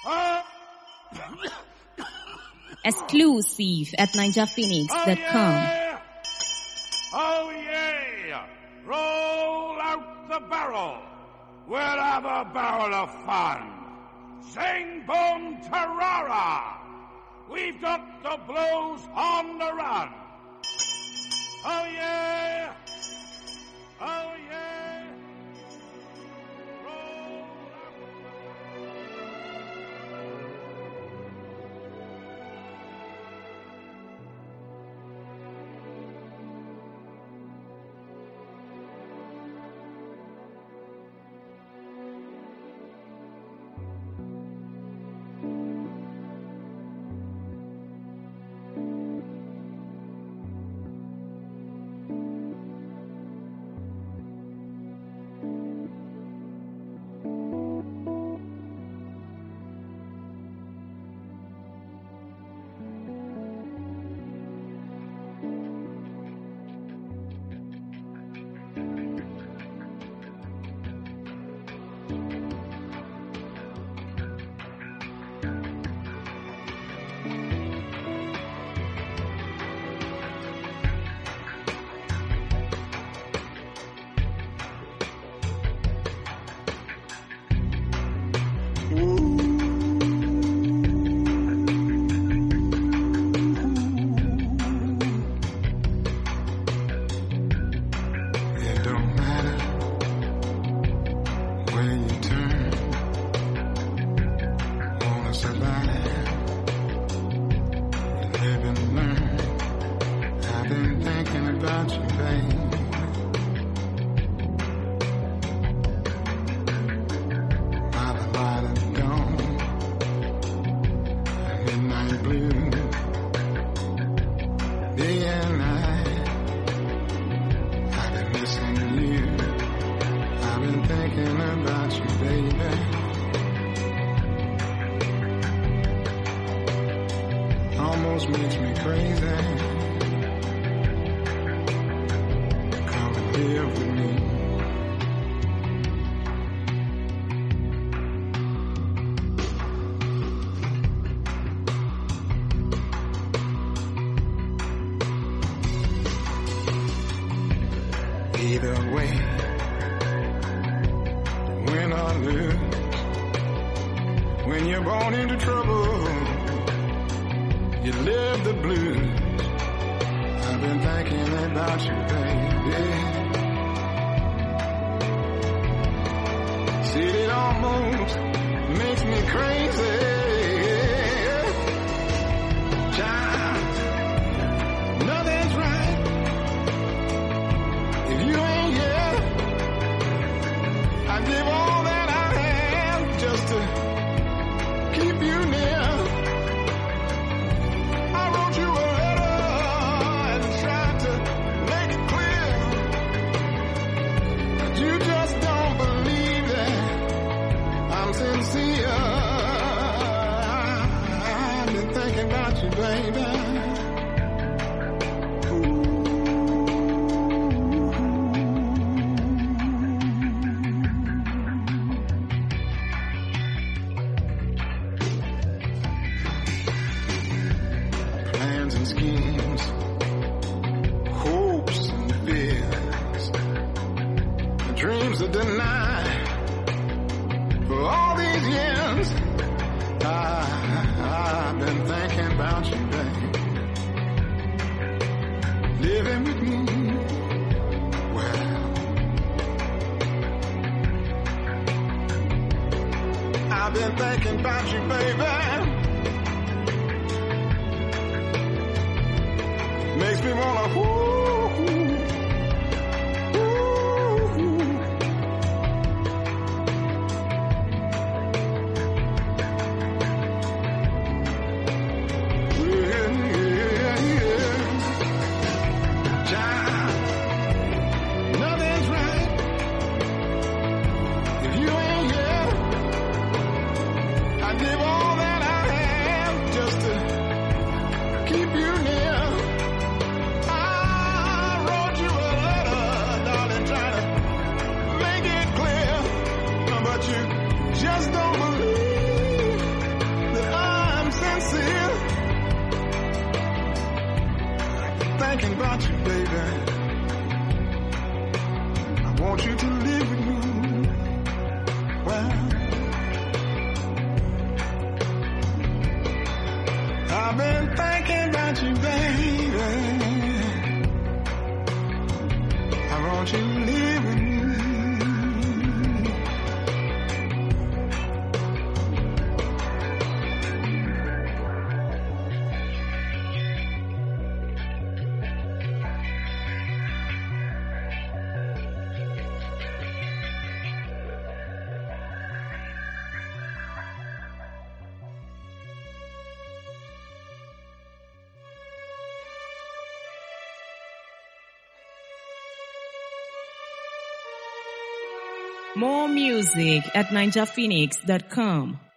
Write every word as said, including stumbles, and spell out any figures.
Uh, Exclusive at ninja phoenix dot com. Oh yeah! Oh yeah! Roll out the barrel. We'll have a barrel of fun. Sing boom tarara. We've got the blues on the run. Oh yeah! Oh yeah! Roll out. It don't matter where you turn, wanna survive, live and learn. I've been thinking about you, babe. By the light of dawn, midnight blue, day and night. I've been missing you. I've been thinking about you, baby. Almost makes me crazy. Come and live with me. Either way, win or lose, when you're born into trouble, you live the blues. I've been thinking about you, baby. See, it almost makes me crazy. Child, nothing's right if you ain't here. I'd give all that I have just to keep you near. I wrote you a letter and tried to make it clear, but you just don't believe that I'm sincere. I've been thinking about you, baby. Plans and schemes, hopes and fears, dreams that deny for all these years. I, I've been thinking about you, babe. Living with me, well, I've been thinking about you, baby. Makes me wanna whoo, whoo, yeah, yeah, yeah. Child, nothing's right if you ain't here. I give all that I have just to keep you near. I wrote you a letter, darling, trying to make it clear, but you just don't believe thinking about you, baby. I want you to live with me. Well, I've been thinking about you, baby. I want you to live with me. More music at ninja phoenix dot com.